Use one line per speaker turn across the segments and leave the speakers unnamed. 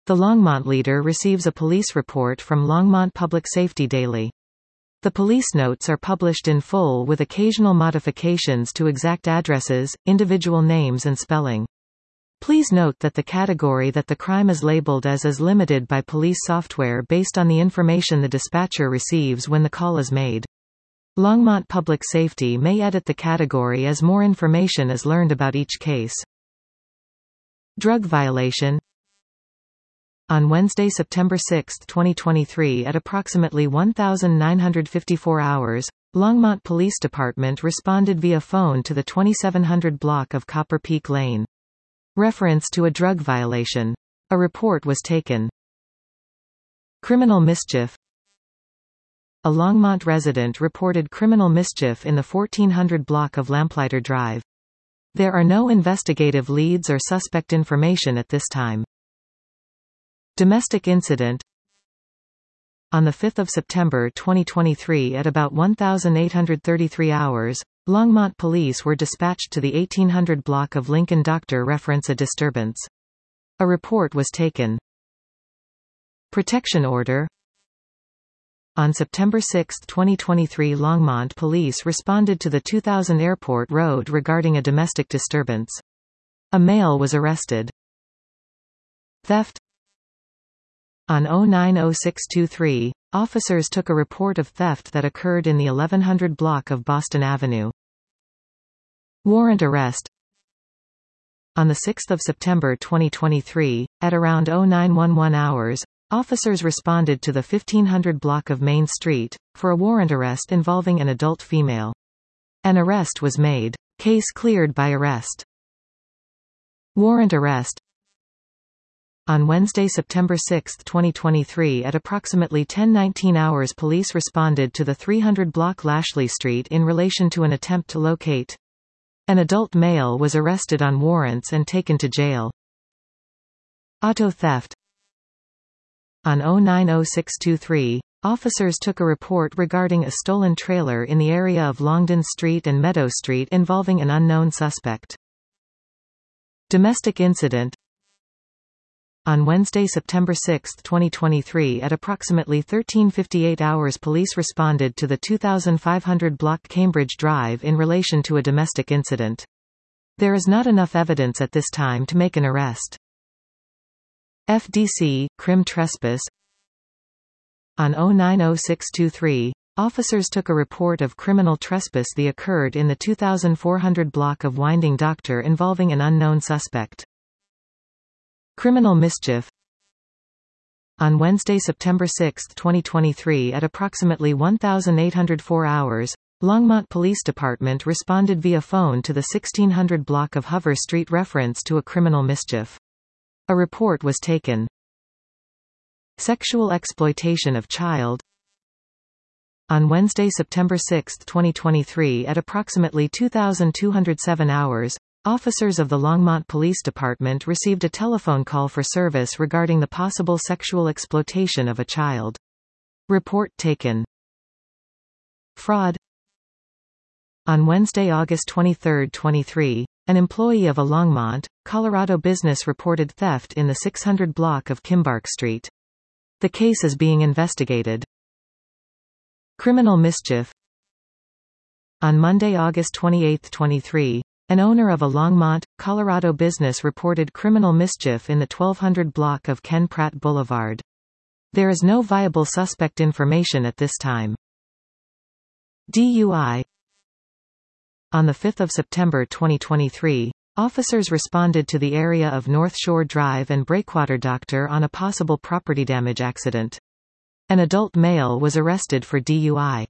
The Longmont leader receives a police report from Longmont Public Safety Daily. The police notes are published in full with occasional modifications to exact addresses, individual names and spelling. Please note that the category that the crime is labeled as is limited by police software based on the information the dispatcher receives when the call is made. Longmont Public Safety may edit the category as more information is learned about each case. Drug violation. On Wednesday, September 6, 2023 at approximately 1954 hours, Longmont Police Department responded via phone to the 2700 block of Copper Peak Lane. Reference to a drug violation. A report was taken. Criminal mischief. A Longmont resident reported criminal mischief in the 1400 block of Lamplighter Drive. There are no investigative leads or suspect information at this time. Domestic incident. On 5 September 2023 at about 1833 hours, Longmont police were dispatched to the 1800 block of Lincoln. Doctor reference a disturbance. A report was taken. Protection order. On September 6, 2023 Longmont police responded to the 2000 Airport Road regarding a domestic disturbance. A male was arrested. Theft. On 09-0623, officers took a report of theft that occurred in the 1100 block of Boston Avenue. Warrant arrest. On 6 September 2023, at around 0911 hours, officers responded to the 1500 block of Main Street, for a warrant arrest involving an adult female. An arrest was made. Case cleared by arrest. Warrant arrest. On Wednesday, September 6, 2023 at approximately 10:19 hours police responded to the 300 block Lashley Street in relation to an attempt to locate. An adult male was arrested on warrants and taken to jail. Auto theft. On 09-0623, officers took a report regarding a stolen trailer in the area of Longdon Street and Meadow Street involving an unknown suspect. Domestic incident. On Wednesday, September 6, 2023 at approximately 13:58 hours police responded to the 2500 block Cambridge Drive in relation to a domestic incident. There is not enough evidence at this time to make an arrest. FDC, crim trespass. On 09-0623, officers took a report of criminal trespass that occurred in the 2400 block of Winding Doctor involving an unknown suspect. Criminal mischief. On Wednesday, September 6, 2023 at approximately 1804 hours, Longmont Police Department responded via phone to the 1600 block of Hover Street reference to a criminal mischief. A report was taken. Sexual exploitation of child. On Wednesday, September 6, 2023 at approximately 2207 hours, officers of the Longmont Police Department received a telephone call for service regarding the possible sexual exploitation of a child. Report taken. Fraud. On Wednesday, August 23, 23, an employee of a Longmont, Colorado business reported theft in the 600 block of Kimbark Street. The case is being investigated. Criminal mischief. On Monday, August 28, 23, an owner of a Longmont, Colorado business reported criminal mischief in the 1200 block of Ken Pratt Boulevard. There is no viable suspect information at this time. DUI. On 5 September 2023, officers responded to the area of North Shore Drive and Breakwater Doctor on a possible property damage accident. An adult male was arrested for DUI.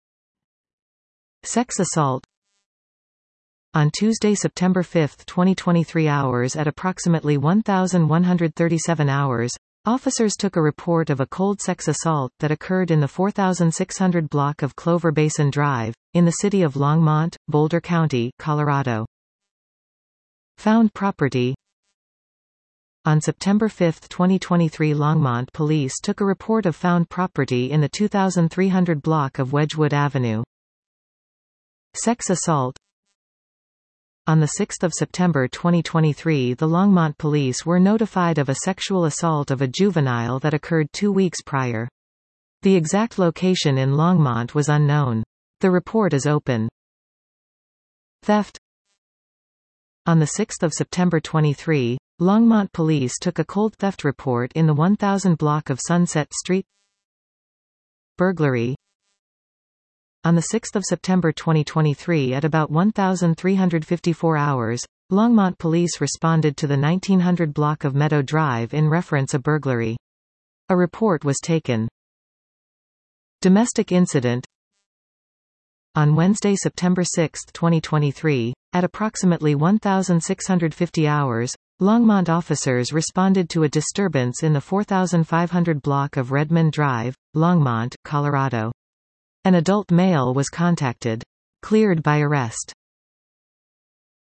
Sex assault. On Tuesday, September 5, 2023 hours at approximately 1137 hours, officers took a report of a cold sex assault that occurred in the 4600 block of Clover Basin Drive, in the city of Longmont, Boulder County, Colorado. Found property. On September 5, 2023 Longmont police took a report of found property in the 2300 block of Wedgwood Avenue. Sex assault. On 6 September 2023, the Longmont police were notified of a sexual assault of a juvenile that occurred 2 weeks prior. The exact location in Longmont was unknown. The report is open. Theft. On 6 September 23, Longmont police took a cold theft report in the 1000 block of Sunset Street. Burglary. On 6 September 2023 at about 1354 hours, Longmont police responded to the 1900 block of Meadow Drive in reference a burglary. A report was taken. Domestic incident. On Wednesday, September 6, 2023, at approximately 1650 hours, Longmont officers responded to a disturbance in the 4500 block of Redmond Drive, Longmont, Colorado. An adult male was contacted. Cleared by arrest.